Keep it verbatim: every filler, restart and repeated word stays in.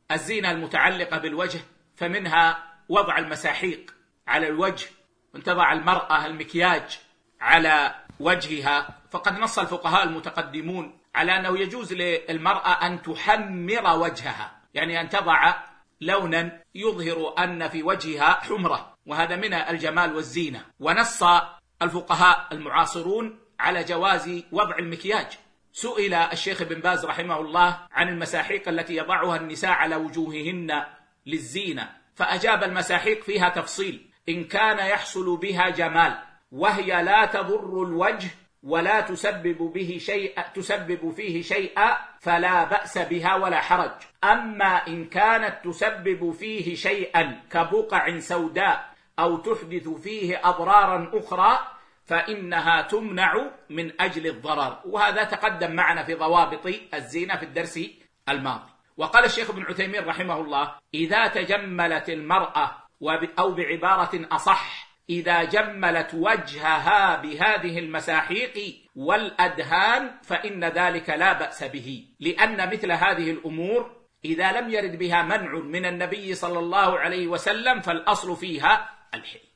الزينة المتعلقة بالوجه، فمنها وضع المساحيق على الوجه، وأن تضع المرأة المكياج على وجهها. فقد نص الفقهاء المتقدمون على أنه يجوز للمرأة أن تحمر وجهها، يعني أن تضع لونا يظهر أن في وجهها حمرة، وهذا من الجمال والزينة. ونص الفقهاء المعاصرون على جواز وضع المكياج. سئل الشيخ بن باز رحمه الله عن المساحيق التي يضعها النساء على وجوههن للزينة، فأجاب: المساحيق فيها تفصيل، إن كان يحصل بها جمال وهي لا تضر الوجه ولا تسبب به شيء تسبب فيه شيئا فلا بأس بها ولا حرج. أما إن كانت تسبب فيه شيئا كبقع سوداء أو تحدث فيه أضرارا أخرى فإنها تمنع من أجل الضرر. وهذا تقدم معنا في ضوابط الزينة في الدرس الماضي. وقال الشيخ ابن عثيمين رحمه الله: إذا تجملت المرأة، أو بعبارة أصح إذا جملت وجهها بهذه المساحيق والأدهان فإن ذلك لا بأس به، لأن مثل هذه الأمور إذا لم يرد بها منع من النبي صلى الله عليه وسلم فالأصل فيها الحل.